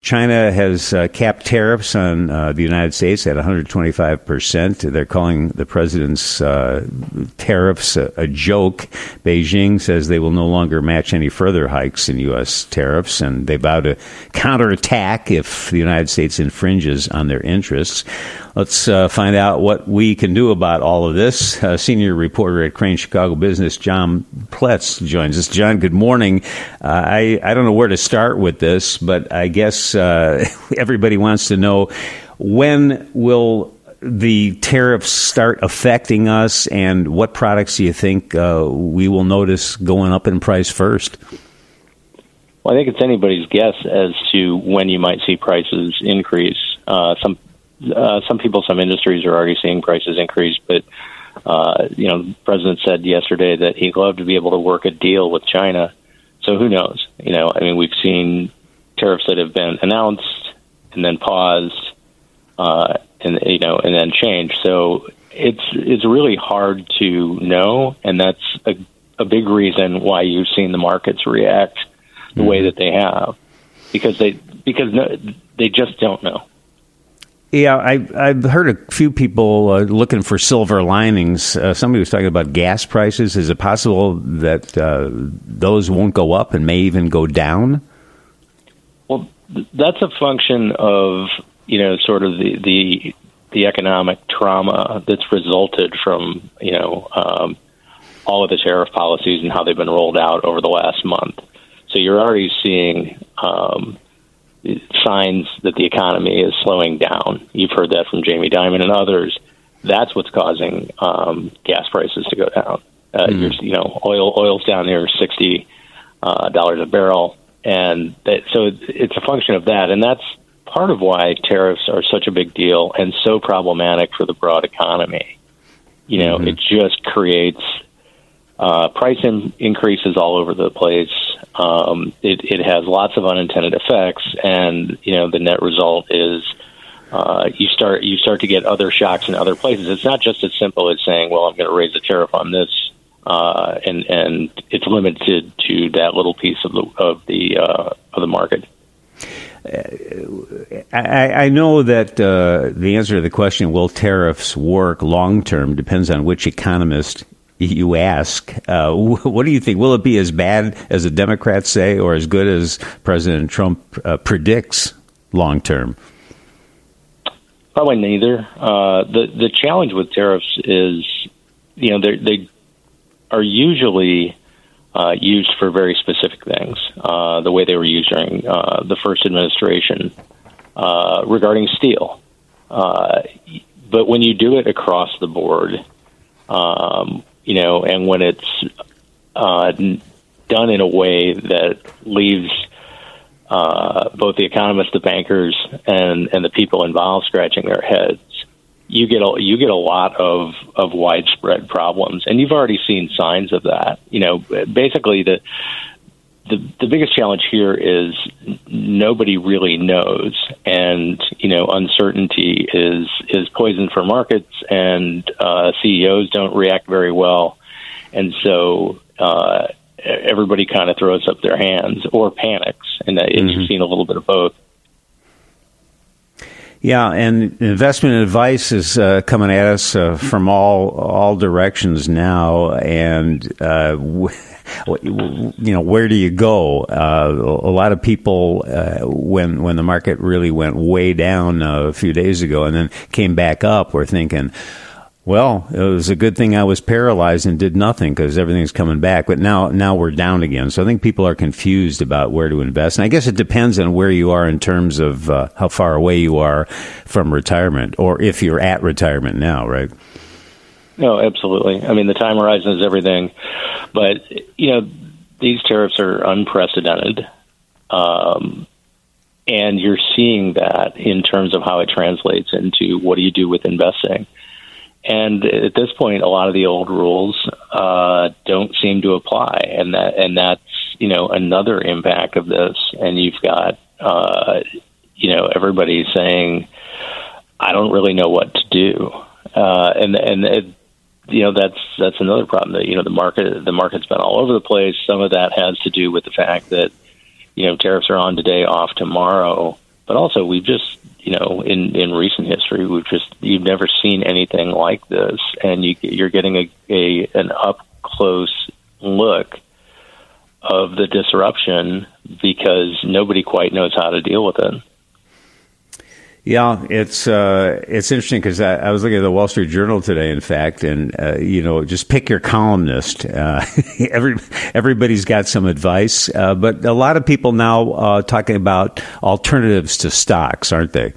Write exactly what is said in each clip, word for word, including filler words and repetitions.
China has uh, capped tariffs on uh, the United States at one hundred twenty-five percent. They're calling the president's uh, tariffs a, a joke. Beijing says they will no longer match any further hikes in U S tariffs, and they vow to counterattack if the United States infringes on their interests. Let's uh, find out what we can do about all of this. Uh, senior reporter at Crane Chicago Business, John Pletz, joins us. John, good morning. Uh, I, I don't know where to start with this, but I guess uh, everybody wants to know, when will the tariffs start affecting us, and what products do you think uh, we will notice going up in price first? Well, I think it's anybody's guess as to when you might see prices increase. Uh, some Uh, some people, some industries are already seeing prices increase, but, uh, you know, the president said yesterday that he'd love to be able to work a deal with China. So who knows? You know, I mean, we've seen tariffs that have been announced and then paused, uh, and, you know, and then changed. So it's, it's really hard to know. And that's a, a big reason why you've seen the markets react the way that they have, because they, because no, they just don't know. Yeah, I, I've heard a few people uh, looking for silver linings. Uh, somebody was talking about gas prices. Is it possible that uh, those won't go up and may even go down? Well, th- that's a function of, you know, sort of the, the, the economic trauma that's resulted from, you know, um, all of the tariff policies and how they've been rolled out over the last month. So you're already seeing um signs that the economy is slowing down. You've heard that from Jamie Dimon and others. That's what's causing um, gas prices to go down. Uh, mm. you're, you know, oil oil's down near sixty uh, dollars a barrel, and that, so it's a function of that. And that's part of why tariffs are such a big deal and so problematic for the broad economy. You know, mm-hmm. it just creates uh, price in- increases all over the place. Um, it, it has lots of unintended effects, and you know the net result is uh, you start you start to get other shocks in other places. It's not just as simple as saying, "Well, I'm going to raise the tariff on this," uh, and and it's limited to that little piece of the of the uh, of the market. I, I know that uh, the answer to the question, will tariffs work long term, depends on which economist you ask. Uh, what do you think? Will it be as bad as the Democrats say, or as good as President Trump uh, predicts long term? Probably neither. Uh, the the challenge with tariffs is, you know, they are usually uh, used for very specific things. Uh, the way they were used during uh, the first administration uh, regarding steel. Uh, but when you do it across the board, um, you know, and when it's uh, done in a way that leaves uh, both the economists, the bankers, and, and the people involved scratching their heads, you get a, you get a lot of, of widespread problems, and you've already seen signs of that. You know, basically the the the biggest challenge here is nobody really knows, and you know, uncertainty is is poison for markets, and uh, C E Os don't react very well, and so uh, everybody kind of throws up their hands or panics, and, and mm-hmm. you've seen a little bit of both. Yeah, and investment advice is uh, coming at us uh, from all all directions now, and uh, w- you know, where do you go? Uh, a lot of people, uh, when when the market really went way down uh, a few days ago and then came back up, were thinking, well, it was a good thing I was paralyzed and did nothing because everything's coming back. But now, now we're down again. So I think people are confused about where to invest. And I guess it depends on where you are in terms of uh, how far away you are from retirement, or if you're at retirement now, right? No, absolutely. I mean, the time horizon is everything. But, you know, these tariffs are unprecedented. Um, and you're seeing that in terms of how it translates into what do you do with investing. And at this point, a lot of the old rules uh, don't seem to apply, and that and that's you know another impact of this. And you've got uh, you know everybody saying, "I don't really know what to do," uh, and and it, you know that's that's another problem. That you know the market the market's been all over the place. Some of that has to do with the fact that you know tariffs are on today, off tomorrow. but also we've just, you know, in, in recent history, we've just, you've never seen anything like this, and you, you're getting a, a an up close look of the disruption because nobody quite knows how to deal with it. Yeah, it's uh, it's interesting because I, I was looking at the Wall Street Journal today, in fact, and uh, you know, just pick your columnist. Uh, every everybody's got some advice, uh, but a lot of people now uh, talking about alternatives to stocks, aren't they?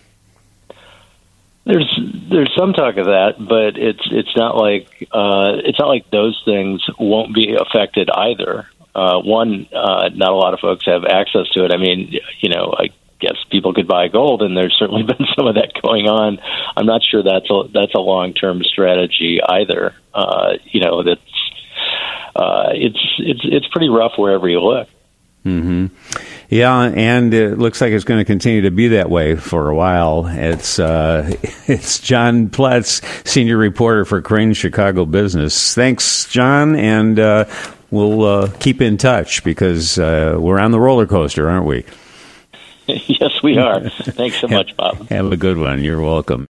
There's there's some talk of that, but it's it's not like uh, it's not like those things won't be affected either. Uh, one, uh, not a lot of folks have access to it. I mean, you know, I guess people could buy gold, and there's certainly been some of that going on. I'm not sure that's a, that's a long-term strategy either. Uh, you know, that's uh, it's it's it's pretty rough wherever you look. Mm-hmm. Yeah, and it looks like it's going to continue to be that way for a while. It's uh, it's John Pletz, senior reporter for Crain's Chicago Business. Thanks, John, and uh, we'll uh, keep in touch because uh, we're on the roller coaster, aren't we? Yes, we are. Thanks so much, Bob. Have a good one. You're welcome.